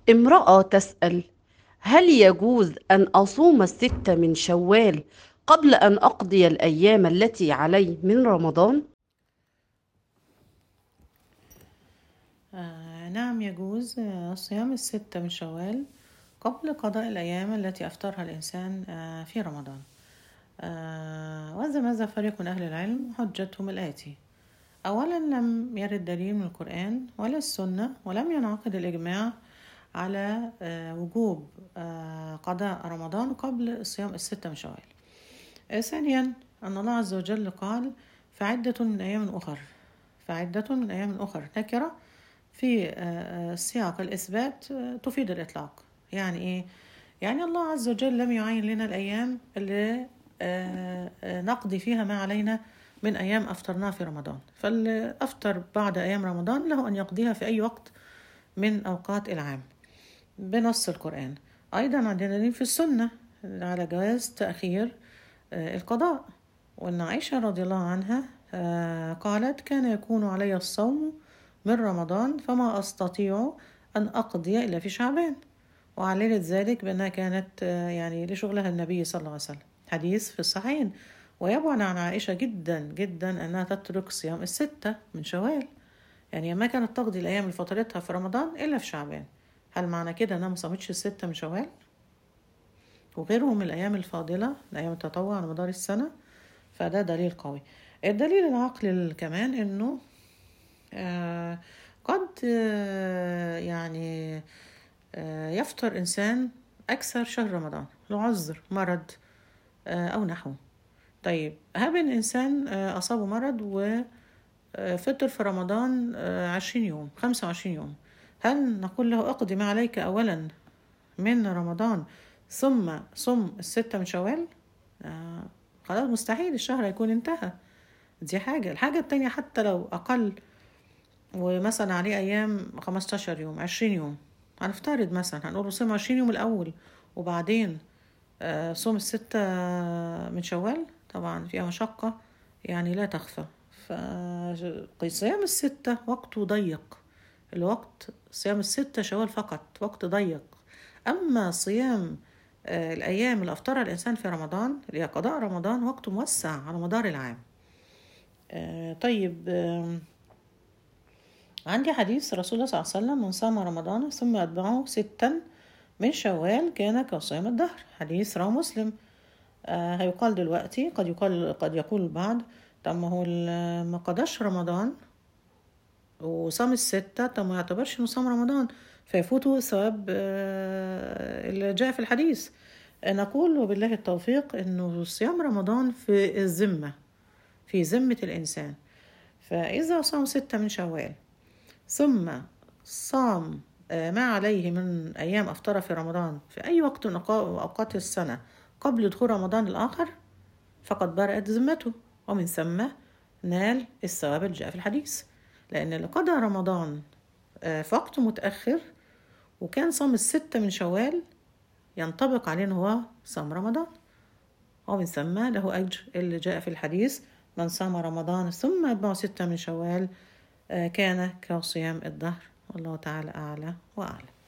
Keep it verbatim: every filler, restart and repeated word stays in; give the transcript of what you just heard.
امرأة تسأل: هل يجوز أن أصوم الست من شوال قبل أن أقضي الأيام التي علي من رمضان؟ آه نعم، يجوز آه، صيام الستة من شوال قبل قضاء الأيام التي أفطرها الإنسان آه في رمضان. آه وهذا ماذا فريق من أهل العلم حجتهم الآتي: أولا، لم يرد دليل من القرآن ولا السنة، ولم ينعقد الإجماع على آه وجوب آه قضاء رمضان قبل صيام الستة من شوال. آه ثانيا، أن الله عز وجل قال: فعدة من أيام أخر. فعدة من أيام أخر نكرة في آه، آه، سياق الإثبات آه، تفيد الإطلاق. يعني إيه؟ يعني الله عز وجل لم يعين لنا الأيام اللي آه، آه، نقضي فيها ما علينا من أيام أفطرناها في رمضان، فاللي أفطر بعد أيام رمضان له أن يقضيها في أي وقت من أوقات العام بنص القرآن. أيضا عندنا دليل في السنة على جواز تأخير آه، القضاء، وأن عائشة رضي الله عنها آه، قالت: كان يكون علي الصوم من رمضان فما أستطيع أن أقضي إلا في شعبان، وعللت ذلك بأنها كانت آه، يعني لشغلها النبي صلى الله عليه وسلم، حديث في الصحيحين. ويبعد عن عائشة جدا جدا أنها تترك صيام الستة من شوال، يعني ما كانت تقضي الأيام اللي فطرتها في رمضان إلا في شعبان. هل معنى كده أنها ما صامتش الستة من شوال وغيرهم من الأيام الفاضلة، الأيام التطوع على مدار السنة؟ فده دليل قوي. الدليل العقلي كمان إنه آه قد آه يعني آه يفطر إنسان أكثر شهر رمضان لعذر مرض آه أو نحوه. طيب، هب إن إنسان آه أصابه مرض وفطر في رمضان آه عشرين يوم، خمسة وعشرين يوم، هل نقول له اقضي ما عليك أولا من رمضان ثم صم الستة من شوال؟ آه خلاص، مستحيل، الشهر هيكون انتهى. دي حاجة. الحاجة التانية، حتى لو أقل ومثلا عليه أيام خمستاشر يوم، عشرين يوم، هنفترض مثلا هنقول صوم عشرين يوم الأول وبعدين آه، صوم الستة من شوال، طبعا فيها مشقة يعني لا تخفى. فصيام الستة وقته ضيق، الوقت صيام الستة شوال فقط وقت ضيق. أما صيام آه، الأيام اللي أفطرها الإنسان في رمضان اللي هي قضاء رمضان وقته موسع على مدار العام. آه، طيب، آم، عندي حديث رسول الله صلى الله عليه وسلم: من صام رمضان ثم أتبعه ستا من شوال كان كصيام الدهر. حديث رواه مسلم. آه هيقال دلوقتي، قد يقال قد يقول البعض: طب ما هو ال- ما قضاش رمضان وصام الستة، طب ما يعتبرش انه صام رمضان فيفوته ثواب آه اللي جاء في الحديث. آه، نقول وبالله التوفيق انه صيام رمضان في الذمة، في ذمة الإنسان. فإذا صام ستة من شوال ثم صام آه، ما عليه من أيام أفطر في رمضان في أي وقت من أوقا- أوقات السنة قبل دخول رمضان الآخر، فقد برأت ذمته، ومن ثم نال الثواب اللي جاء في الحديث. لأن اللي قضى رمضان آه، في وقت متأخر وكان صام الستة من شوال ينطبق عليه إن هو صام رمضان، ومن ثم له أجر اللي جاء في الحديث: من صام رمضان ثم أتبعه ستة من شوال آه، كان كصيام الدهر. والله تعالى أعلى وأعلم.